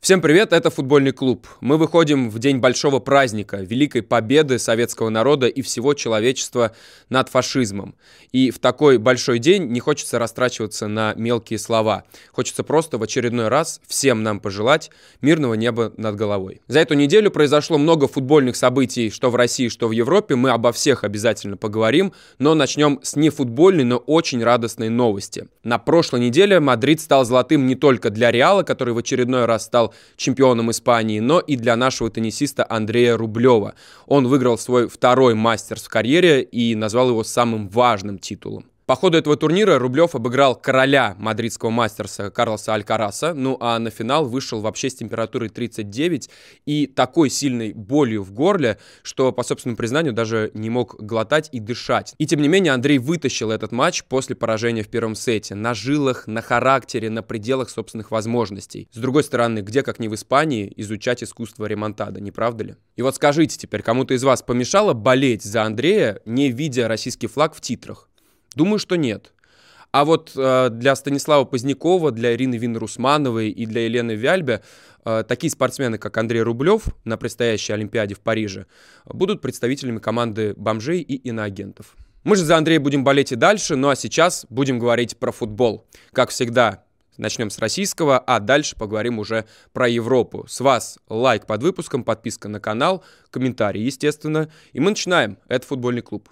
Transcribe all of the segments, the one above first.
Всем привет, это футбольный клуб. Мы выходим в день большого праздника, великой победы советского народа и всего человечества над фашизмом. И в такой большой день не хочется растрачиваться на мелкие слова. Хочется просто в очередной раз всем нам пожелать мирного неба над головой. За эту неделю произошло много футбольных событий, что в России, что в Европе. Мы обо всех обязательно поговорим, но начнем с нефутбольной, но очень радостной новости. На прошлой неделе Мадрид стал золотым не только для Реала, который в очередной раз стал чемпионом Испании, но и для нашего теннисиста Андрея Рублева. Он выиграл свой второй мастерс в карьере и назвал его самым важным титулом. По ходу этого турнира Рублев обыграл короля мадридского мастерса Карлоса Алькараса, ну а на финал вышел вообще с температурой 39 и такой сильной болью в горле, что, по собственному признанию, даже не мог глотать и дышать. И тем не менее Андрей вытащил этот матч после поражения в первом сете. На жилах, на характере, на пределах собственных возможностей. С другой стороны, где, как не в Испании, изучать искусство ремонтада, не правда ли? И вот скажите теперь, кому-то из вас помешало болеть за Андрея, не видя российский флаг в титрах? Думаю, что нет. А вот для Станислава Позднякова, для Ирины Винер-Усмановой и для Елены Вяльбе такие спортсмены, как Андрей Рублев на предстоящей Олимпиаде в Париже, будут представителями команды бомжей и иноагентов. Мы же за Андрея будем болеть и дальше, ну а сейчас будем говорить про футбол. Как всегда, начнем с российского, а дальше поговорим уже про Европу. С вас лайк под выпуском, подписка на канал, комментарий, естественно. И мы начинаем. Это футбольный клуб.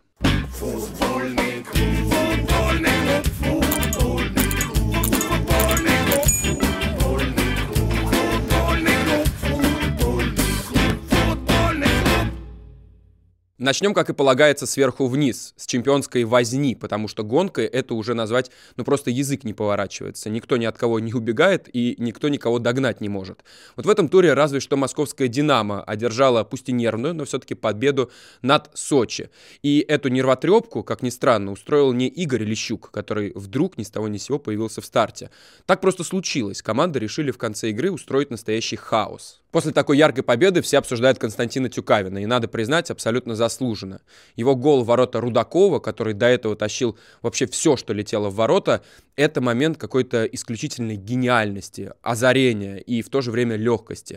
Начнем, как и полагается, сверху вниз, с чемпионской возни, потому что гонкой это уже назвать, просто язык не поворачивается. Никто ни от кого не убегает и никто никого догнать не может. Вот в этом туре разве что московская «Динамо» одержала, пусть и нервную, но все-таки победу над Сочи. И эту нервотрепку, как ни странно, устроил не Игорь Лещук, который вдруг ни с того ни с сего появился в старте. Так просто случилось. Команды решили в конце игры устроить настоящий хаос. После такой яркой победы все обсуждают Константина Тюкавина, и надо признать, абсолютно заслуженно. Его гол в ворота Рудакова, который до этого тащил вообще все, что летело в ворота, это момент какой-то исключительной гениальности, озарения и в то же время легкости.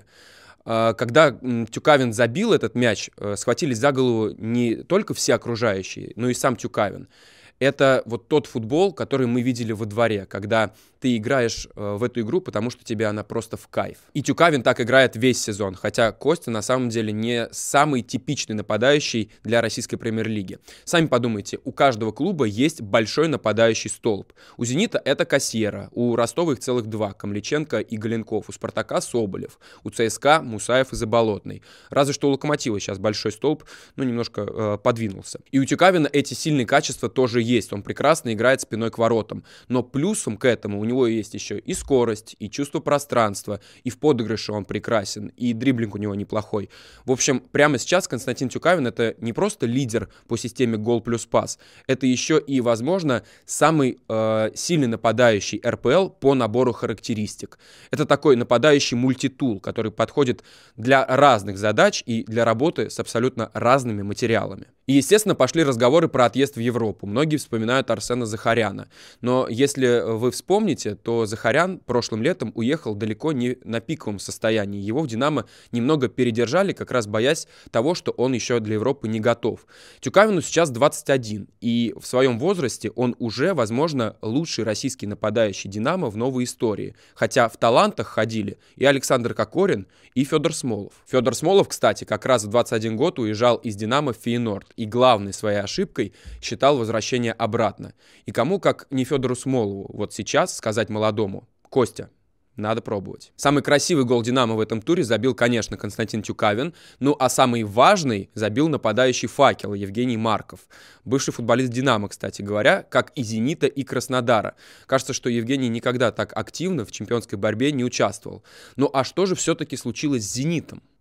Когда Тюкавин забил этот мяч, схватились за голову не только все окружающие, но и сам Тюкавин. Это вот тот футбол, который мы видели во дворе, когда ты играешь в эту игру, потому что тебе она просто в кайф. И Тюкавин так играет весь сезон, хотя Костя на самом деле не самый типичный нападающий для российской премьер-лиги. Сами подумайте, у каждого клуба есть большой нападающий столб. У «Зенита» это Кассиера, у Ростова их целых два, Камличенко и Галенков, у «Спартака» Соболев, у ЦСКА Мусаев и Заболотный. Разве что у «Локомотива» сейчас большой столб, немножко подвинулся. И у Тюкавина эти сильные качества тоже есть, он прекрасно играет спиной к воротам, но плюсом к этому у него есть еще и скорость, и чувство пространства, и в подыгрыше он прекрасен, и дриблинг у него неплохой. В общем, прямо сейчас Константин Тюкавин это не просто лидер по системе гол плюс пас, это еще и, возможно, самый сильный нападающий РПЛ по набору характеристик. Это такой нападающий мультитул, который подходит для разных задач и для работы с абсолютно разными материалами. И, естественно, пошли разговоры про отъезд в Европу. Многие вспоминают Арсена Захаряна. Но если вы вспомните, то Захарян прошлым летом уехал далеко не на пиковом состоянии. Его в «Динамо» немного передержали, как раз боясь того, что он еще для Европы не готов. Тюкавину сейчас 21, и в своем возрасте он уже, возможно, лучший российский нападающий «Динамо» в новой истории. Хотя в талантах ходили и Александр Кокорин, и Федор Смолов. Федор Смолов, кстати, как раз в 21 год уезжал из «Динамо» в Фейенорд. И главной своей ошибкой считал возвращение обратно. И кому, как не Федору Смолову, вот сейчас сказать молодому: Костя, надо пробовать. Самый красивый гол «Динамо» в этом туре забил, конечно, Константин Тюкавин, а самый важный забил нападающий «Факела» Евгений Марков. Бывший футболист «Динамо», кстати говоря, как и «Зенита», и «Краснодара». Кажется, что Евгений никогда так активно в чемпионской борьбе не участвовал. А что же все-таки случилось с «Зенитом»?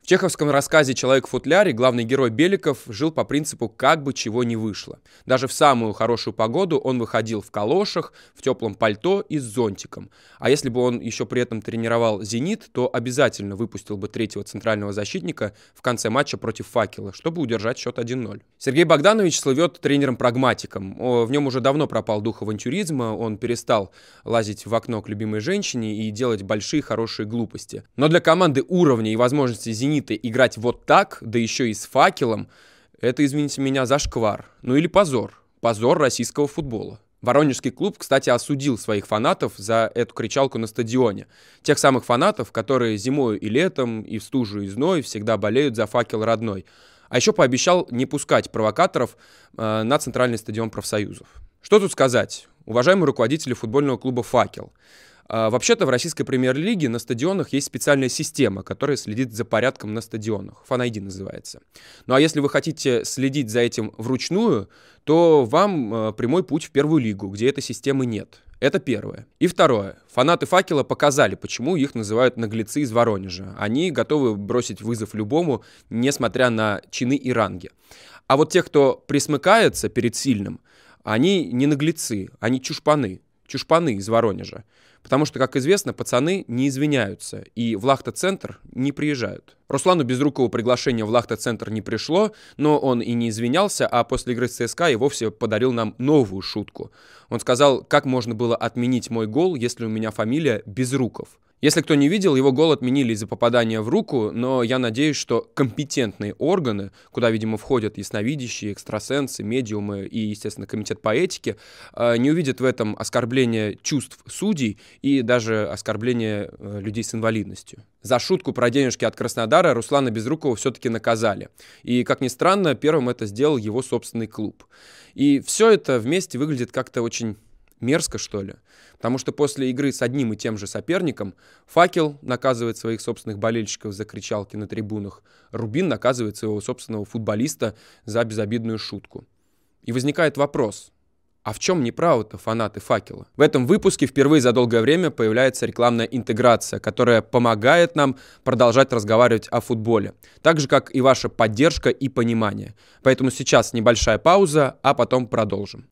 В чеховском рассказе «Человек в футляре» главный герой Беликов жил по принципу «как бы чего ни вышло». Даже в самую хорошую погоду он выходил в калошах, в теплом пальто и с зонтиком. А если бы он еще при этом тренировал «Зенит», то обязательно выпустил бы третьего центрального защитника в конце матча против «Факела», чтобы удержать счет 1-0. Сергей Богданович слывет тренером-прагматиком. В нем уже давно пропал дух авантюризма, он перестал лазить в окно к любимой женщине и делать большие хорошие глупости. Но для команды уровня и возможности «Зенита» играть вот так, да еще и с «Факелом», это, извините меня, зашквар. Ну или позор. Позор российского футбола. Воронежский клуб, кстати, осудил своих фанатов за эту кричалку на стадионе. Тех самых фанатов, которые зимой и летом, и в стужу, и зной всегда болеют за «Факел» родной. А еще пообещал не пускать провокаторов на центральный стадион профсоюзов. Что тут сказать? Уважаемые руководители футбольного клуба «Факел», вообще-то в российской премьер-лиге на стадионах есть специальная система, которая следит за порядком на стадионах. Фан-ID называется. Ну а если вы хотите следить за этим вручную, то вам прямой путь в первую лигу, где этой системы нет. Это первое. И второе. Фанаты «Факела» показали, почему их называют наглецы из Воронежа. Они готовы бросить вызов любому, несмотря на чины и ранги. А вот те, кто присмыкается перед сильным, они не наглецы, они чушпаны. Чушпаны из Воронежа. Потому что, как известно, пацаны не извиняются и в Лахта-центр не приезжают. Руслану Безрукову приглашение в Лахта-центр не пришло, но он и не извинялся, а после игры с ЦСКА и вовсе подарил нам новую шутку. Он сказал, как можно было отменить мой гол, если у меня фамилия Безруков. Если кто не видел, его гол отменили из-за попадания в руку, но я надеюсь, что компетентные органы, куда, видимо, входят ясновидящие, экстрасенсы, медиумы и, естественно, комитет по этике, не увидят в этом оскорбление чувств судей и даже оскорбление людей с инвалидностью. За шутку про денежки от Краснодара Руслана Безрукова все-таки наказали. И, как ни странно, первым это сделал его собственный клуб. И все это вместе выглядит как-то очень мерзко, что ли. Потому что после игры с одним и тем же соперником «Факел» наказывает своих собственных болельщиков за кричалки на трибунах, «Рубин» наказывает своего собственного футболиста за безобидную шутку. И возникает вопрос, а в чем неправы-то фанаты «Факела»? В этом выпуске впервые за долгое время появляется рекламная интеграция, которая помогает нам продолжать разговаривать о футболе, так же, как и ваша поддержка и понимание. Поэтому сейчас небольшая пауза, а потом продолжим.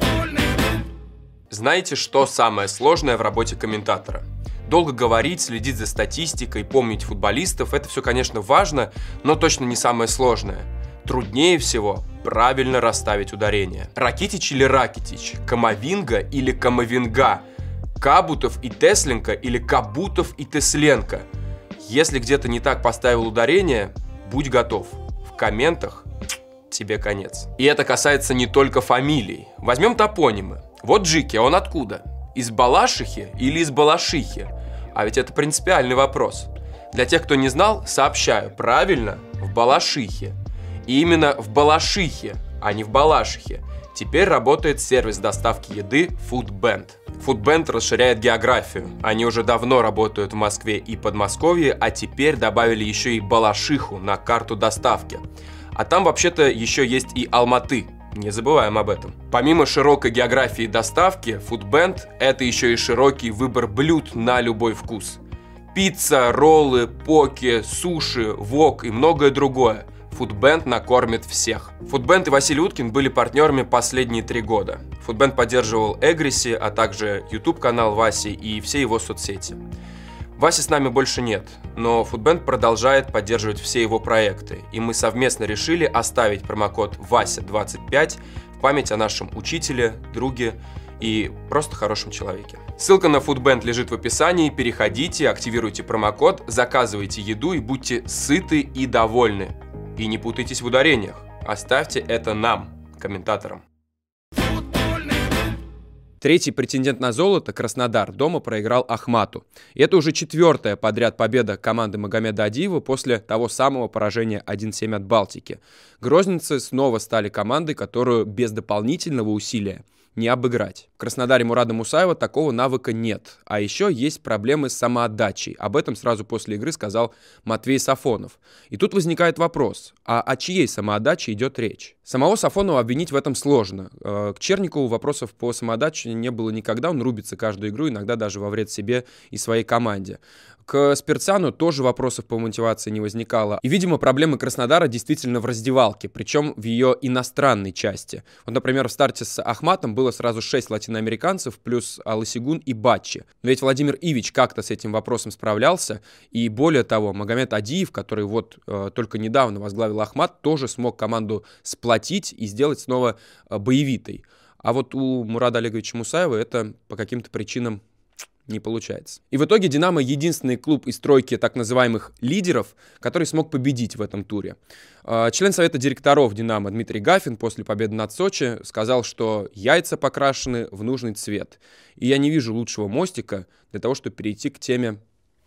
Знаете, что самое сложное в работе комментатора? Долго говорить, следить за статистикой, помнить футболистов – это все, конечно, важно, но точно не самое сложное. Труднее всего правильно расставить ударение. Ракитич или Ракитич, Камовинга или Камовинга, Кабутов и Тесленко или Кабутов и Тесленко. Если где-то не так поставил ударение, будь готов. В комментах тебе конец. И это касается не только фамилий. Возьмем топонимы. Вот Джики, он откуда? Из Балашихи или из Балашихи? А ведь это принципиальный вопрос. Для тех, кто не знал, сообщаю, правильно, в Балашихе. И именно в Балашихе, а не в Балашихе, теперь работает сервис доставки еды Foodband. Foodband расширяет географию. Они уже давно работают в Москве и Подмосковье, а теперь добавили еще и Балашиху на карту доставки. А там вообще-то еще есть и Алматы. Не забываем об этом. Помимо широкой географии доставки, Foodband – это еще и широкий выбор блюд на любой вкус. Пицца, роллы, поки, суши, вок и многое другое. Foodband накормит всех. Foodband и Василий Уткин были партнерами последние 3 года. Foodband поддерживал Эгриси, а также YouTube-канал Васи и все его соцсети. Васи с нами больше нет, но Foodband продолжает поддерживать все его проекты, и мы совместно решили оставить промокод VASя25 в память о нашем учителе, друге и просто хорошем человеке. Ссылка на Foodband лежит в описании, переходите, активируйте промокод, заказывайте еду и будьте сыты и довольны. И не путайтесь в ударениях, оставьте это нам, комментаторам. Третий претендент на золото, Краснодар, дома проиграл Ахмату. И это уже 4-я подряд победа команды Магомеда Адиева после того самого поражения 1-7 от Балтики. Грозненцы снова стали командой, которую без дополнительного усилия не обыграть. В Краснодаре Мурада Мусаева такого навыка нет. А еще есть проблемы с самоотдачей. Об этом сразу после игры сказал Матвей Сафонов. И тут возникает вопрос, а о чьей самоотдаче идет речь? Самого Сафонова обвинить в этом сложно. К Черникову вопросов по самоотдаче не было никогда, он рубится каждую игру, иногда даже во вред себе и своей команде. К Спирцану тоже вопросов по мотивации не возникало. И, видимо, проблемы Краснодара действительно в раздевалке, причем в ее иностранной части. Вот, например, в старте с Ахматом было сразу 6 латиноамериканцев, плюс Аласигун и Баччи. Но ведь Владимир Ивич как-то с этим вопросом справлялся. И более того, Магомед Адиев, который вот только недавно возглавил Ахмат, тоже смог команду сплотить и сделать снова боевитой. А вот у Мурада Олеговича Мусаева это по каким-то причинам не получается. И в итоге «Динамо» — единственный клуб из тройки так называемых лидеров, который смог победить в этом туре. Член совета директоров «Динамо» Дмитрий Гафин после победы над Сочи сказал, что яйца покрашены в нужный цвет. И я не вижу лучшего мостика для того, чтобы перейти к теме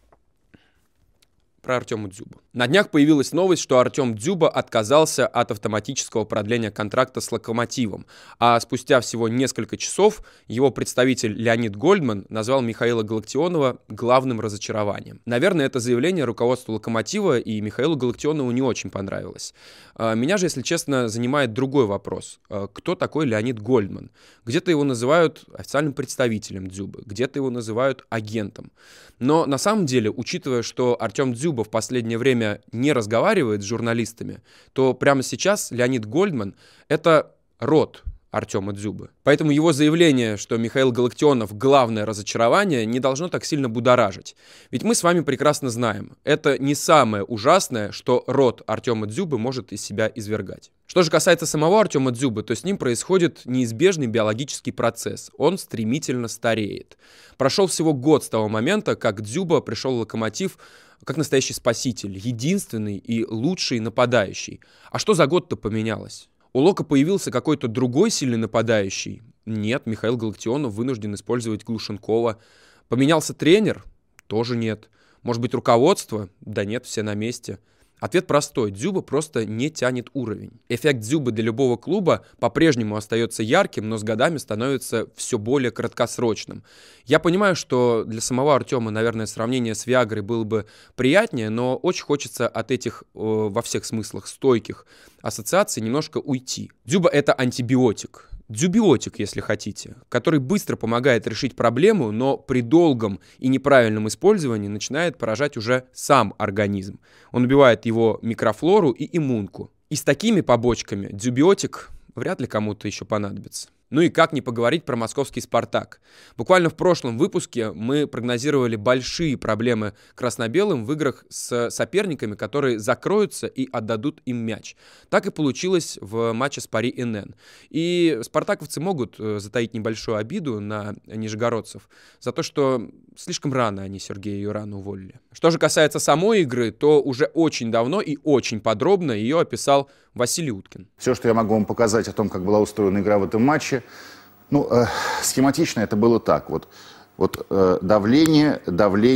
про Артема Дзюбу. На днях появилась новость, что Артем Дзюба отказался от автоматического продления контракта с «Локомотивом», а спустя всего несколько часов его представитель Леонид Гольдман назвал Михаила Галактионова главным разочарованием. Наверное, это заявление руководству «Локомотива» и Михаилу Галактионову не очень понравилось. Меня же, если честно, занимает другой вопрос. Кто такой Леонид Гольдман? Где-то его называют официальным представителем Дзюбы, где-то его называют агентом. Но на самом деле, учитывая, что Артем Дзюба в последнее время не разговаривает с журналистами, то прямо сейчас Леонид Гольдман — это род Артема Дзюбы. Поэтому его заявление, что Михаил Галактионов — главное разочарование, не должно так сильно будоражить. Ведь мы с вами прекрасно знаем, это не самое ужасное, что род Артема Дзюбы может из себя извергать. Что же касается самого Артема Дзюбы, то с ним происходит неизбежный биологический процесс. Он стремительно стареет. Прошел всего год с того момента, как Дзюба пришел в «Локомотив» как настоящий спаситель, единственный и лучший нападающий. А что за год-то поменялось? У Лока появился какой-то другой сильный нападающий? Нет, Михаил Галактионов вынужден использовать Глушенкова. Поменялся тренер? Тоже нет. Может быть, руководство? Да нет, все на месте. Ответ простой. Дзюба просто не тянет уровень. Эффект Дзюбы для любого клуба по-прежнему остается ярким, но с годами становится все более краткосрочным. Я понимаю, что для самого Артема, наверное, сравнение с Виагрой было бы приятнее, но очень хочется от этих, во всех смыслах, стойких ассоциаций немножко уйти. Дзюба — это антибиотик. Дзюбиотик, если хотите, который быстро помогает решить проблему, но при долгом и неправильном использовании начинает поражать уже сам организм. Он убивает его микрофлору и иммунку. И с такими побочками дзюбиотик вряд ли кому-то еще понадобится. Ну и как не поговорить про московский «Спартак». Буквально в прошлом выпуске мы прогнозировали большие проблемы красно-белым в играх с соперниками, которые закроются и отдадут им мяч. Так и получилось в матче с Пари НН. И спартаковцы могут затаить небольшую обиду на нижегородцев за то, что слишком рано они Сергея Юрана уволили. Что же касается самой игры, то уже очень давно и очень подробно ее описал Василий Уткин. Все, что я могу вам показать о том, как была устроена игра в этом матче, схематично это было так. Давление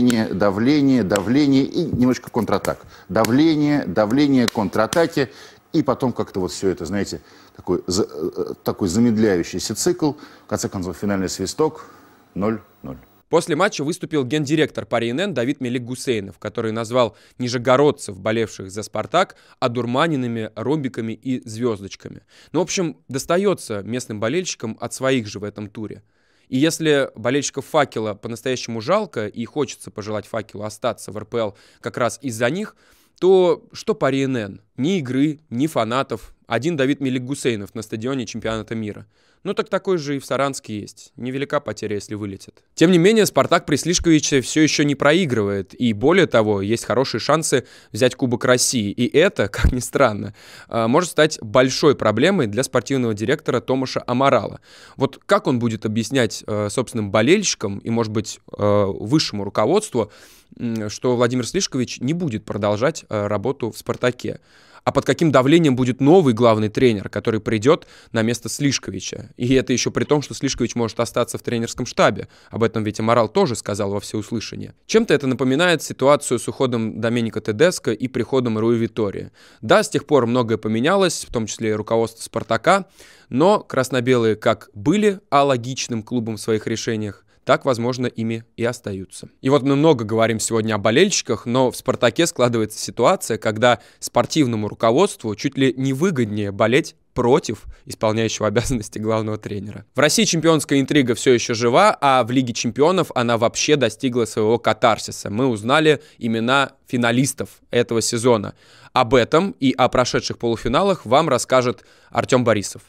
и немножко контратак. Давление, контратаки. И потом как-то вот все это, знаете, такой замедляющийся цикл. В конце концов, финальный свисток 0-0. После матча выступил гендиректор Пари НН Давид Мелик-Гусейнов, который назвал нижегородцев, болевших за «Спартак», одурманенными ромбиками и звездочками. В общем, достается местным болельщикам от своих же в этом туре. И если болельщиков «Факела» по-настоящему жалко и хочется пожелать «Факелу» остаться в РПЛ как раз из-за них, то что Пари НН? Ни игры, ни фанатов. Один Давид Мелик-Гусейнов на стадионе чемпионата мира. Так такой же и в Саранске есть. Невелика потеря, если вылетит. Тем не менее, «Спартак» при Слишковиче все еще не проигрывает. И более того, есть хорошие шансы взять Кубок России. И это, как ни странно, может стать большой проблемой для спортивного директора Томаша Амарала. Вот как он будет объяснять собственным болельщикам и, может быть, высшему руководству, что Владимир Слишкович не будет продолжать работу в «Спартаке». а под каким давлением будет новый главный тренер, который придет на место Слишковича. И это еще при том, что Слишкович может остаться в тренерском штабе. Об этом ведь Аморал тоже сказал во всеуслышание. Чем-то это напоминает ситуацию с уходом Доменика Тедеско и приходом Руи Витория. Да, с тех пор многое поменялось, в том числе и руководство «Спартака», но красно-белые как были алогичным клубом в своих решениях, так, возможно, ими и остаются. И вот мы много говорим сегодня о болельщиках, но в «Спартаке» складывается ситуация, когда спортивному руководству чуть ли не выгоднее болеть против исполняющего обязанности главного тренера. В России чемпионская интрига все еще жива, а в Лиге чемпионов она вообще достигла своего катарсиса. Мы узнали имена финалистов этого сезона. Об этом и о прошедших полуфиналах вам расскажет Артем Борисов.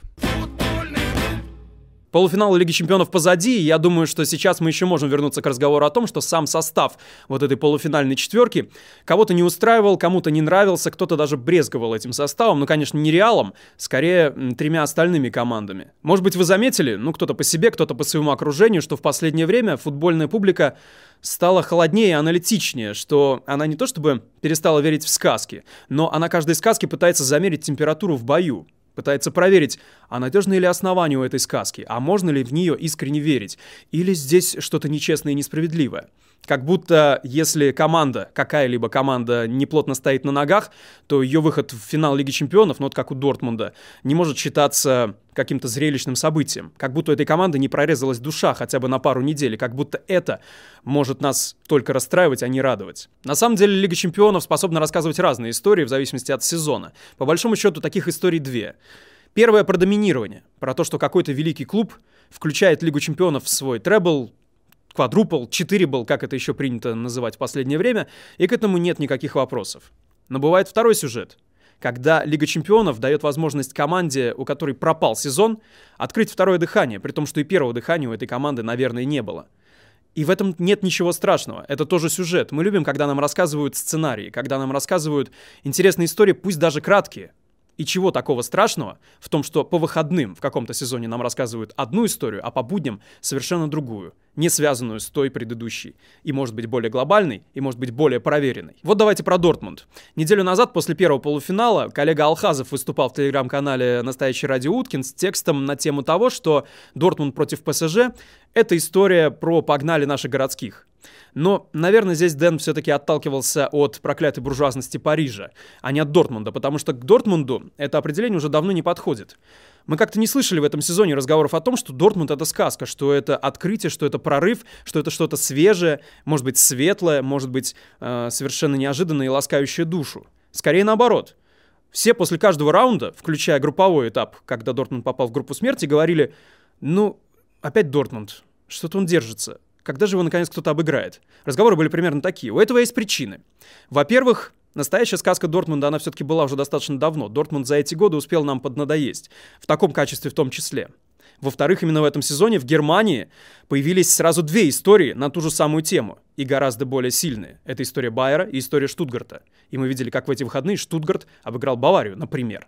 Полуфинал Лиги чемпионов позади, и я думаю, что сейчас мы еще можем вернуться к разговору о том, что сам состав вот этой полуфинальной четверки кого-то не устраивал, кому-то не нравился, кто-то даже брезговал этим составом, ну, конечно, не Реалом, скорее тремя остальными командами. Может быть, вы заметили, ну, кто-то по себе, кто-то по своему окружению, что в последнее время футбольная публика стала холоднее и аналитичнее, что она не то чтобы перестала верить в сказки, но она каждой сказке пытается замерить температуру в бою. Пытается проверить, а надежны ли основания у этой сказки, а можно ли в нее искренне верить, или здесь что-то нечестное и несправедливое. Как будто если команда, какая-либо команда неплотно стоит на ногах, то ее выход в финал Лиги чемпионов, ну вот как у Дортмунда, не может считаться каким-то зрелищным событием. Как будто у этой команды не прорезалась душа хотя бы на пару недель, как будто это может нас только расстраивать, а не радовать. На самом деле Лига чемпионов способна рассказывать разные истории в зависимости от сезона. По большому счету таких историй две. Первое про доминирование, про то, что какой-то великий клуб включает Лигу чемпионов в свой требл, квадрупл, четырибл, как это еще принято называть в последнее время, и к этому нет никаких вопросов. Но бывает второй сюжет, когда Лига чемпионов дает возможность команде, у которой пропал сезон, открыть второе дыхание, при том, что и первого дыхания у этой команды, наверное, не было. И в этом нет ничего страшного. Это тоже сюжет. Мы любим, когда нам рассказывают сценарии, когда нам рассказывают интересные истории, пусть даже краткие. И чего такого страшного в том, что по выходным в каком-то сезоне нам рассказывают одну историю, а по будням совершенно другую, не связанную с той предыдущей. И может быть более глобальной, и может быть более проверенной. Вот давайте про Дортмунд. Неделю назад, после первого полуфинала, коллега Алхазов выступал в телеграм-канале «Настоящий Радио Уткин» с текстом на тему того, что Дортмунд против ПСЖ — это история про «погнали наших городских». Но, наверное, здесь Дэн все-таки отталкивался от проклятой буржуазности Парижа, а не от Дортмунда, потому что к Дортмунду это определение уже давно не подходит. Мы как-то не слышали в этом сезоне разговоров о том, что Дортмунд — это сказка, что это открытие, что это прорыв, что это что-то свежее, может быть, светлое, может быть, совершенно неожиданное и ласкающее душу. Скорее наоборот. Все после каждого раунда, включая групповой этап, когда Дортмунд попал в группу смерти, говорили: ну, опять Дортмунд, что-то он держится. Когда же его, наконец, кто-то обыграет? Разговоры были примерно такие. У этого есть причины. Во-первых, настоящая сказка Дортмунда, она все-таки была уже достаточно давно. Дортмунд за эти годы успел нам поднадоесть. В таком качестве в том числе. Во-вторых, именно в этом сезоне в Германии появились сразу две истории на ту же самую тему. И гораздо более сильные. Это история Байера и история Штутгарта. И мы видели, как в эти выходные Штутгарт обыграл Баварию, например.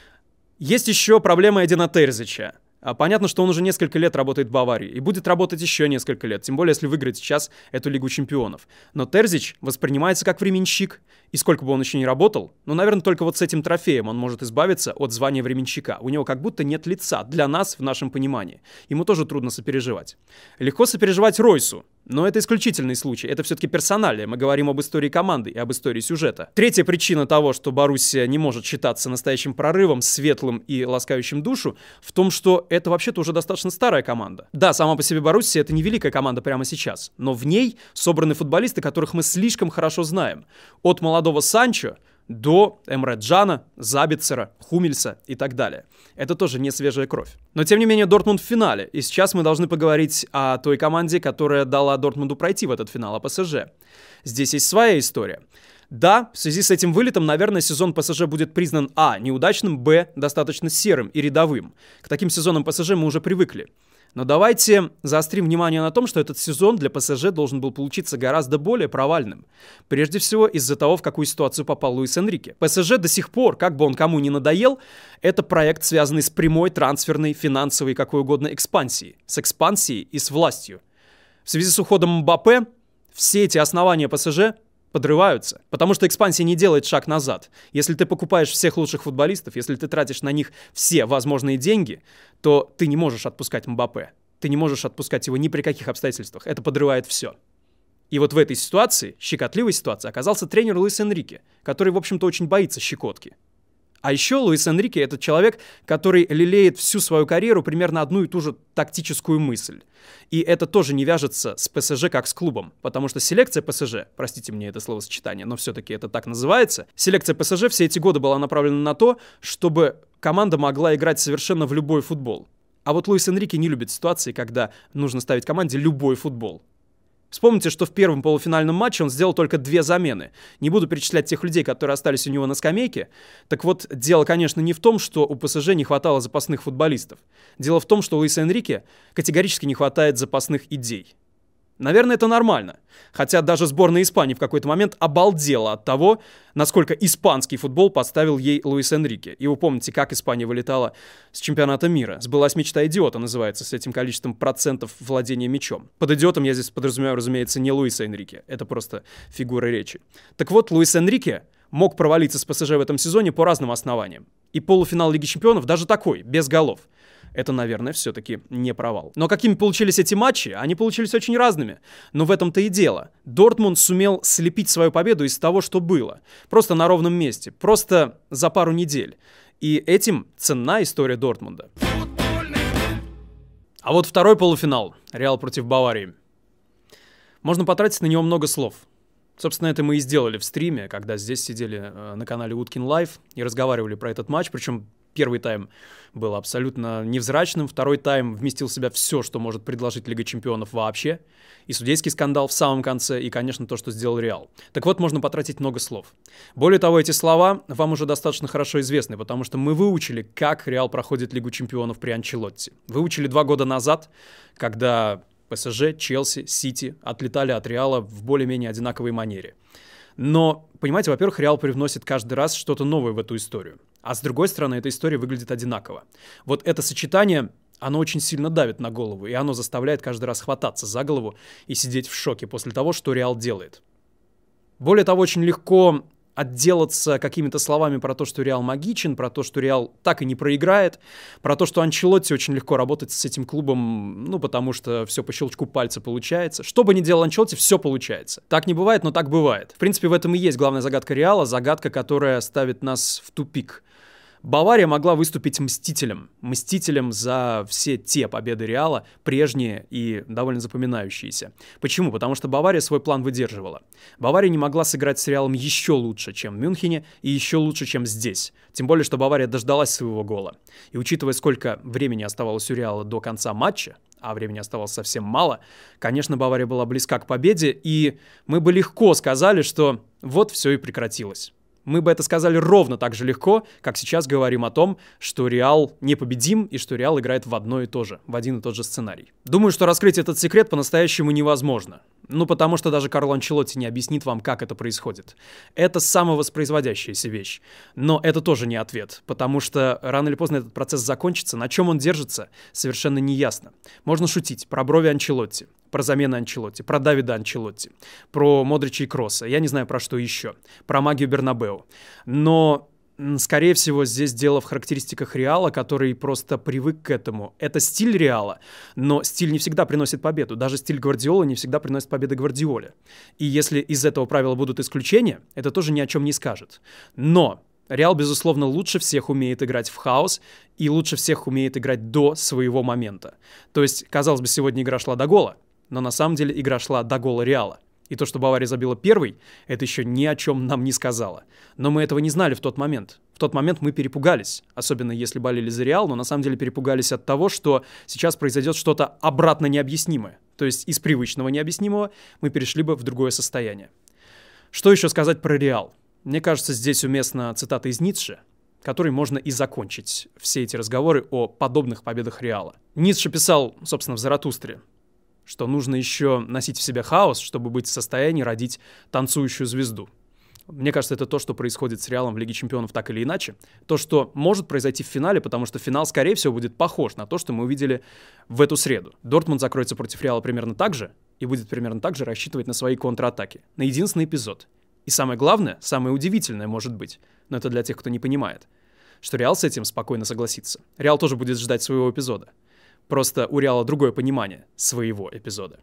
Есть еще проблема Эдина Терзича. Понятно, что он уже несколько лет работает в Баварии и будет работать еще несколько лет, тем более, если выиграть сейчас эту Лигу чемпионов. Но Терзич воспринимается как временщик, и сколько бы он еще ни работал, ну, наверное, только вот с этим трофеем он может избавиться от звания временщика. У него как будто нет лица для нас в нашем понимании. Ему тоже трудно сопереживать. Легко сопереживать Ройсу, но это исключительный случай, это все-таки персоналия. Мы говорим об истории команды и об истории сюжета. Третья причина того, что Боруссия не может считаться настоящим прорывом, светлым и ласкающим душу, в том, что это вообще-то уже достаточно старая команда. Да, сама по себе Боруссия — это не великая команда прямо сейчас, но в ней собраны футболисты, которых мы слишком хорошо знаем. От молодого Санчо до Эмре Джана, Забицера, Хумельса и так далее. Это тоже не свежая кровь. Но, тем не менее, Дортмунд в финале. И сейчас мы должны поговорить о той команде, которая дала Дортмунду пройти в этот финал, о ПСЖ. Здесь есть своя история. Да, в связи с этим вылетом, наверное, сезон ПСЖ будет признан а. неудачным, б. достаточно серым и рядовым. К таким сезонам ПСЖ мы уже привыкли. Но давайте заострим внимание на том, что этот сезон для ПСЖ должен был получиться гораздо более провальным. Прежде всего из-за того, в какую ситуацию попал Луис Энрике. ПСЖ до сих пор, как бы он кому ни надоел, это проект, связанный с прямой трансферной, финансовой, какой угодно экспансией. С экспансией и с властью. В связи с уходом Мбаппе все эти основания ПСЖ подрываются, потому что экспансия не делает шаг назад. Если ты покупаешь всех лучших футболистов, если ты тратишь на них все возможные деньги, то ты не можешь отпускать Мбаппе. Ты не можешь отпускать его ни при каких обстоятельствах. Это подрывает все. И вот в этой ситуации, щекотливой ситуации, оказался тренер Луис Энрике, который, в общем-то, очень боится щекотки. А еще Луис Энрике — это человек, который лелеет всю свою карьеру примерно одну и ту же тактическую мысль. И это тоже не вяжется с ПСЖ как с клубом, потому что селекция ПСЖ, простите мне это словосочетание, но все-таки это так называется, селекция ПСЖ все эти годы была направлена на то, чтобы команда могла играть совершенно в любой футбол. А вот Луис Энрике не любит ситуации, когда нужно ставить команде любой футбол. Вспомните, что в первом полуфинальном матче он сделал только 2 замены. Не буду перечислять тех людей, которые остались у него на скамейке. Так вот, дело, конечно, не в том, что у ПСЖ не хватало запасных футболистов. Дело в том, что у Луиса Энрике категорически не хватает запасных идей. Наверное, это нормально. Хотя даже сборная Испании в какой-то момент обалдела от того, насколько испанский футбол подставил ей Луис Энрике. И вы помните, как Испания вылетала с чемпионата мира. «Сбылась мечта идиота» называется, с этим количеством процентов владения мячом. Под идиотом я здесь подразумеваю, разумеется, не Луиса Энрике. Это просто фигура речи. Так вот, Луис Энрике мог провалиться с ПСЖ в этом сезоне по разным основаниям. И полуфинал Лиги Чемпионов даже такой, без голов. Это, наверное, все-таки не провал. Но какими получились эти матчи? Они получились очень разными. Но в этом-то и дело. Дортмунд сумел слепить свою победу из того, что было. Просто на ровном месте. Просто за пару недель. И этим ценна история Дортмунда. А вот второй полуфинал. Реал против Баварии. Можно потратить на него много слов. Собственно, это мы и сделали в стриме, когда здесь сидели на канале Уткин Лайв и разговаривали про этот матч. Причем первый тайм был абсолютно невзрачным, второй тайм вместил в себя все, что может предложить Лига Чемпионов вообще. И судейский скандал в самом конце, и, конечно, то, что сделал Реал. Так вот, можно потратить много слов. Более того, эти слова вам уже достаточно хорошо известны, потому что мы выучили, как Реал проходит Лигу Чемпионов при Анчелотти. Выучили 2 года назад, когда ПСЖ, Челси, Сити отлетали от Реала в более-менее одинаковой манере. Но, понимаете, во-первых, Реал привносит каждый раз что-то новое в эту историю. А с другой стороны, эта история выглядит одинаково. Вот это сочетание, оно очень сильно давит на голову, и оно заставляет каждый раз хвататься за голову и сидеть в шоке после того, что Реал делает. Более того, очень легко отделаться какими-то словами про то, что Реал магичен, про то, что Реал так и не проиграет, про то, что Анчелотти очень легко работать с этим клубом, ну, потому что все по щелчку пальца получается. Что бы ни делал Анчелотти, все получается. Так не бывает, но так бывает. В принципе, в этом и есть главная загадка Реала, загадка, которая ставит нас в тупик. Бавария могла выступить мстителем за все те победы Реала, прежние и довольно запоминающиеся. Почему? Потому что Бавария свой план выдерживала. Бавария не могла сыграть с Реалом еще лучше, чем в Мюнхене, и еще лучше, чем здесь. Тем более, что Бавария дождалась своего гола. И учитывая, сколько времени оставалось у Реала до конца матча, а времени оставалось совсем мало, конечно, Бавария была близка к победе, и мы бы легко сказали, что вот все и прекратилось. Мы бы это сказали ровно так же легко, как сейчас говорим о том, что Реал непобедим и что Реал играет в одно и то же, в один и тот же сценарий. Думаю, что раскрыть этот секрет по-настоящему невозможно. Ну, потому что даже Карло Анчелотти не объяснит вам, как это происходит. Это самовоспроизводящаяся вещь. Но это тоже не ответ, потому что рано или поздно этот процесс закончится. На чем он держится, совершенно неясно. Можно шутить про брови Анчелотти, про замены Анчелотти, про Давида Анчелотти, про Модрича и Кросса, я не знаю про что еще, про магию Бернабеу. Но, скорее всего, здесь дело в характеристиках Реала, который просто привык к этому. Это стиль Реала, но стиль не всегда приносит победу. Даже стиль Гвардиолы не всегда приносит победы Гвардиоле. И если из этого правила будут исключения, это тоже ни о чем не скажет. Но Реал, безусловно, лучше всех умеет играть в хаос и лучше всех умеет играть до своего момента. То есть, казалось бы, сегодня игра шла до гола, но на самом деле игра шла до гола Реала. И то, что Бавария забила первый, это еще ни о чем нам не сказало. Но мы этого не знали в тот момент. В тот момент мы перепугались, особенно если болели за Реал, но на самом деле перепугались от того, что сейчас произойдет что-то обратно необъяснимое. То есть из привычного необъяснимого мы перешли бы в другое состояние. Что еще сказать про Реал? Мне кажется, здесь уместна цитата из Ницше, которой можно и закончить все эти разговоры о подобных победах Реала. Ницше писал, собственно, в «Заратустре», что нужно еще носить в себе хаос, чтобы быть в состоянии родить танцующую звезду. Мне кажется, это то, что происходит с Реалом в Лиге Чемпионов так или иначе. То, что может произойти в финале, потому что финал, скорее всего, будет похож на то, что мы увидели в эту среду. Дортмунд закроется против Реала примерно так же и будет примерно так же рассчитывать на свои контратаки. На единственный эпизод. И самое главное, самое удивительное может быть, но это для тех, кто не понимает, что Реал с этим спокойно согласится. Реал тоже будет ждать своего эпизода. Просто у Реала другое понимание своего эпизода.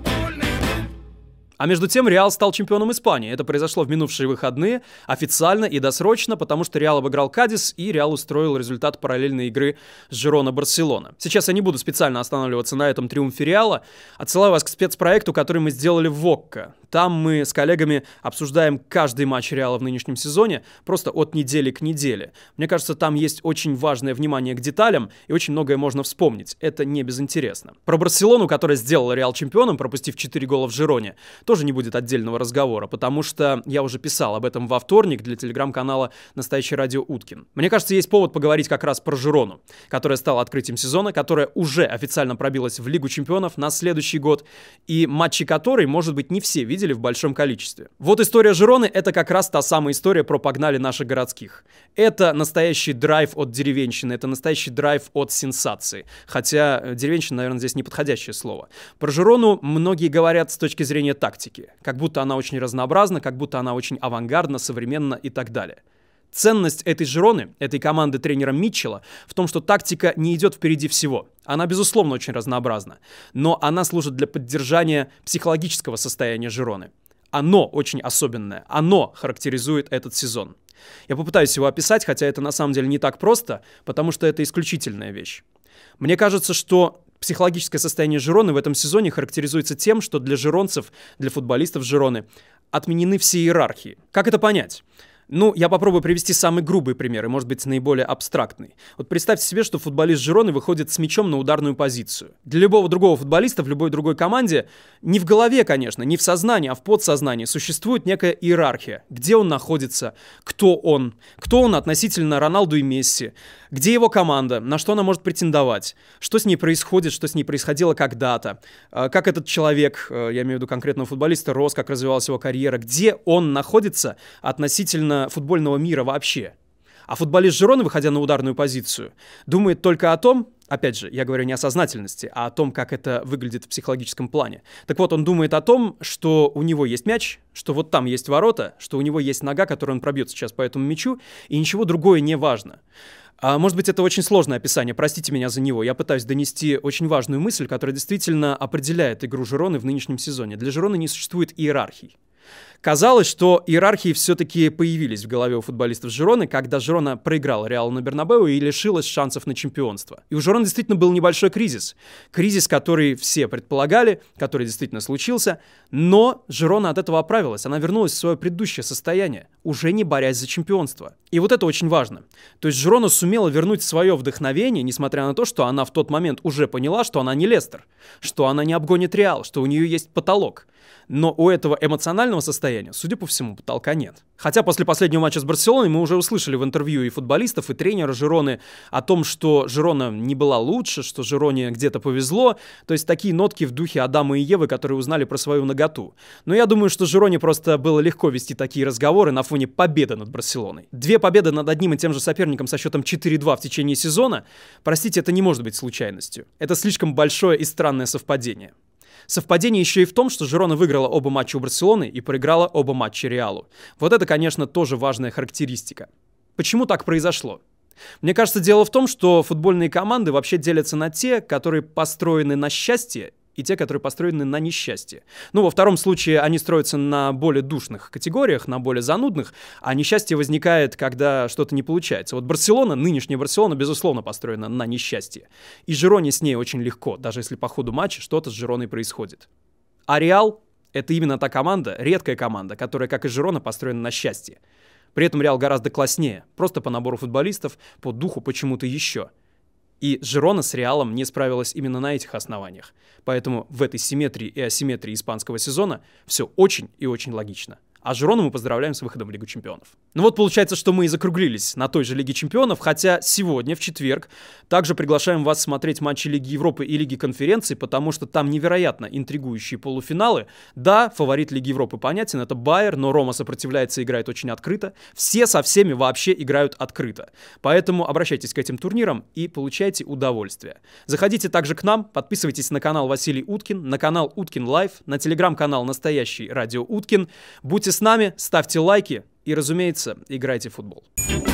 А между тем Реал стал чемпионом Испании. Это произошло в минувшие выходные, официально и досрочно, потому что Реал обыграл Кадис, и Реал устроил результат параллельной игры с Жирона-Барселона. Сейчас я не буду специально останавливаться на этом триумфе Реала. Отсылаю вас к спецпроекту, который мы сделали в ВОККО. Там мы с коллегами обсуждаем каждый матч Реала в нынешнем сезоне, просто от недели к неделе. Мне кажется, там есть очень важное внимание к деталям, и очень многое можно вспомнить. Это не безинтересно. Про Барселону, которая сделала Реал чемпионом, пропустив 4 гола в Жироне, тоже не будет отдельного разговора, потому что я уже писал об этом во вторник для телеграм-канала «Настоящее радио Уткин». Мне кажется, есть повод поговорить как раз про Жирону, которая стала открытием сезона, которая уже официально пробилась в Лигу чемпионов на следующий год, и матчи которой, может быть, не все видели в большом количестве. Вот история Жироны — это как раз та самая история про «погнали наших городских». Это настоящий драйв от деревенщины, это настоящий драйв от сенсации. Хотя деревенщина, наверное, здесь неподходящее слово. Про Жирону многие говорят с точки зрения тактики. Как будто она очень разнообразна, как будто она очень авангардна, современна и так далее. Ценность этой Жироны, этой команды тренера Митчелла, в том, что тактика не идет впереди всего. Она, безусловно, очень разнообразна, но она служит для поддержания психологического состояния Жироны. Оно очень особенное, оно характеризует этот сезон. Я попытаюсь его описать, хотя это на самом деле не так просто, потому что это исключительная вещь. Мне кажется, что психологическое состояние Жироны в этом сезоне характеризуется тем, что для жиронцев, для футболистов Жироны отменены все иерархии. Как это понять? Ну, я попробую привести самый грубый пример, и, может быть, наиболее абстрактный. Вот представьте себе, что футболист Жироны выходит с мячом на ударную позицию. Для любого другого футболиста в любой другой команде, не в голове, конечно, не в сознании, а в подсознании, существует некая иерархия. Где он находится, кто он относительно Роналду и Месси, где его команда, на что она может претендовать, что с ней происходит, что с ней происходило когда-то, как этот человек, я имею в виду конкретного футболиста, рос, как развивалась его карьера, где он находится относительно футбольного мира вообще. А футболист Жироны, выходя на ударную позицию, думает только о том, опять же, я говорю не о сознательности, а о том, как это выглядит в психологическом плане. Так вот, он думает о том, что у него есть мяч, что вот там есть ворота, что у него есть нога, которую он пробьет сейчас по этому мячу, и ничего другое не важно. Может быть, это очень сложное описание, простите меня за него. Я пытаюсь донести очень важную мысль, которая действительно определяет игру Жироны в нынешнем сезоне. Для Жироны не существует иерархий. Казалось, что иерархии все-таки появились в голове у футболистов Жироны, когда Жирона проиграла Реалу на Бернабеу и лишилась шансов на чемпионство. И у Жироны действительно был небольшой кризис. Кризис, который все предполагали, который действительно случился, но Жирона от этого оправилась. Она вернулась в свое предыдущее состояние, уже не борясь за чемпионство. И вот это очень важно. То есть Жирона сумела вернуть свое вдохновение, несмотря на то, что она в тот момент уже поняла, что она не Лестер, что она не обгонит Реал, что у нее есть потолок. Но у этого эмоционального состояния, судя по всему, потолка нет. Хотя после последнего матча с Барселоной мы уже услышали в интервью и футболистов, и тренера Жироны о том, что Жирона не была лучше, что Жироне где-то повезло. То есть такие нотки в духе Адама и Евы, которые узнали про свою наготу. Но я думаю, что Жироне просто было легко вести такие разговоры на фоне победы над Барселоной. 2 победы над одним и тем же соперником со счетом 4-2 в течение сезона, простите, это не может быть случайностью. Это слишком большое и странное совпадение. Совпадение еще и в том, что Жирона выиграла оба матча у Барселоны и проиграла оба матча Реалу. Вот это, конечно, тоже важная характеристика. Почему так произошло? Мне кажется, дело в том, что футбольные команды вообще делятся на те, которые построены на счастье, и те, которые построены на несчастье. Ну, во втором случае они строятся на более душных категориях, на более занудных, а несчастье возникает, когда что-то не получается. Вот Барселона, нынешняя Барселона, безусловно, построена на несчастье. И Жироне с ней очень легко, даже если по ходу матча что-то с Жироной происходит. А Реал — это именно та команда, редкая команда, которая, как и Жирона, построена на счастье. При этом Реал гораздо класснее, просто по набору футболистов, по духу, почему-то еще. И Жирона с Реалом не справилась именно на этих основаниях. Поэтому в этой симметрии и асимметрии испанского сезона все очень и очень логично. А Жирону мы поздравляем с выходом в Лигу чемпионов. Ну вот получается, что мы и закруглились на той же Лиге чемпионов, хотя сегодня, в четверг, также приглашаем вас смотреть матчи Лиги Европы и Лиги конференций, потому что там невероятно интригующие полуфиналы. Да, фаворит Лиги Европы понятен, это Байер, но Рома сопротивляется и играет очень открыто. Все со всеми вообще играют открыто. Поэтому обращайтесь к этим турнирам и получайте удовольствие. Заходите также к нам, подписывайтесь на канал Василий Уткин, на канал Уткин Лайв, на телеграм-канал Настоящий Радио Уткин. Будьте с нами, ставьте лайки и, разумеется, играйте в футбол.